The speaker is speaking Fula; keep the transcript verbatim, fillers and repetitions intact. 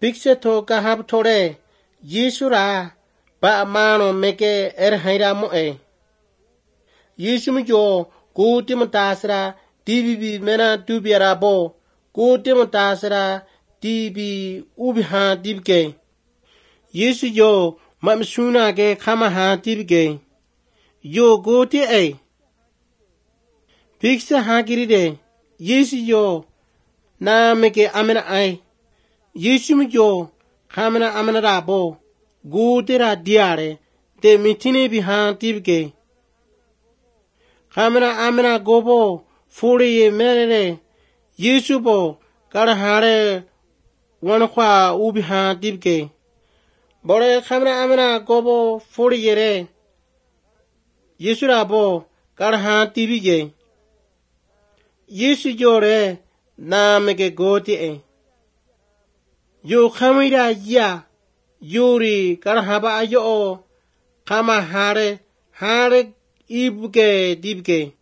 Picture to kahab tore. Yisura ba mano meke er haira mo e. Yisumi jo ko timotasra tibi mena tubiara bo ko timotasra tibi ubiha tibke. Yisu jo mamsuna ke kama ha tibke. Yo go ti e. Picture ha kiride. Yisu jo na meke amena ai. Yisumi jo kamena amena rabo. Go te ra diare. Te mitine biha tibke. Kamena amena gobo furi ye merere Yesu bo kara hare wanakwa ubiha tibke. Bore kamena amena gobo furi yere Yesu rabo kara ha tibige. Yesu jore na meke goti e. Yo kamera ya yuri kara haba ayo o kama hare hare ibke dibke.